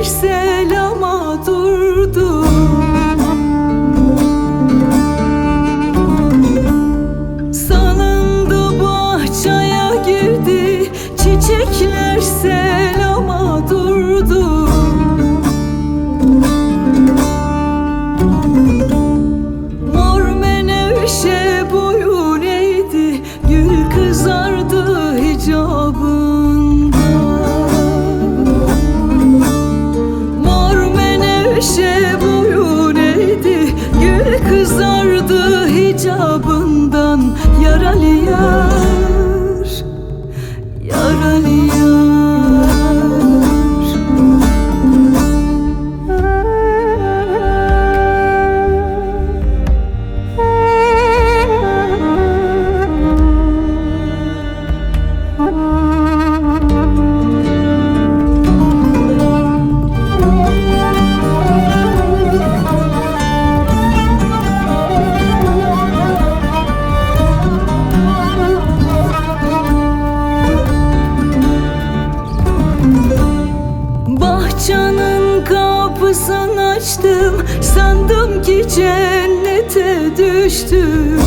selama durdu. Salındı bahçeye girdi, çiçekler selama durdu. Mor menevşe boyun eğdi, gül kızardı hicabında. Mor menevşe boyun eğdi, gül kızardı hicabından. Yaralı yar, yaralı yar. Bahçenin kapısını açtım, sandım ki cennete düştüm.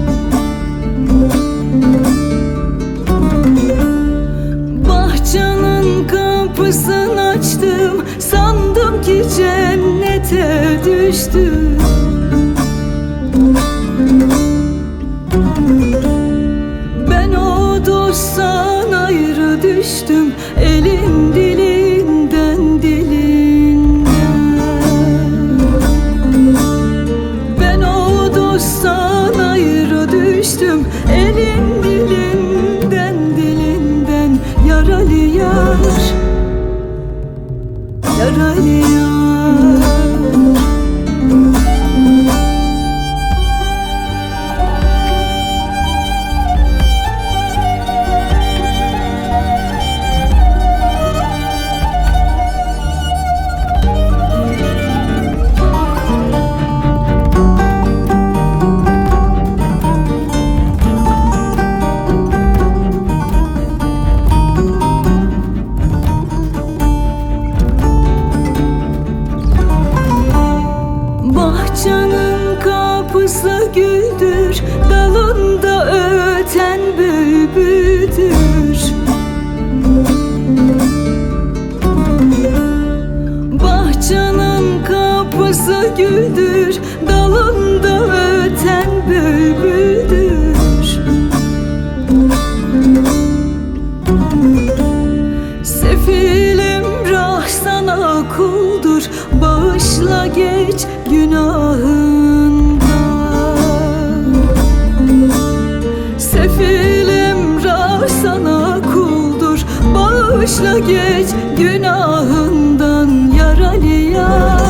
Bahçenin kapısını açtım, sandım ki cennete düştüm. Ben o dosttan ayrı düştüm, elin dilinden dilinden. Ben o dosttan ayrı düştüm, elin dilinden dilinden. Yaralı yar, yaralı yar. Bahçenin kapısı güldür, dalında öten bülbüldür. Bahçenin kapısı güldür, dalında öten bülbüldür. Sefilim rah sana kuldur, bağışla geç günahından. Sefilim rah sana kuldur, bağışla geç günahından. Yaralı yar,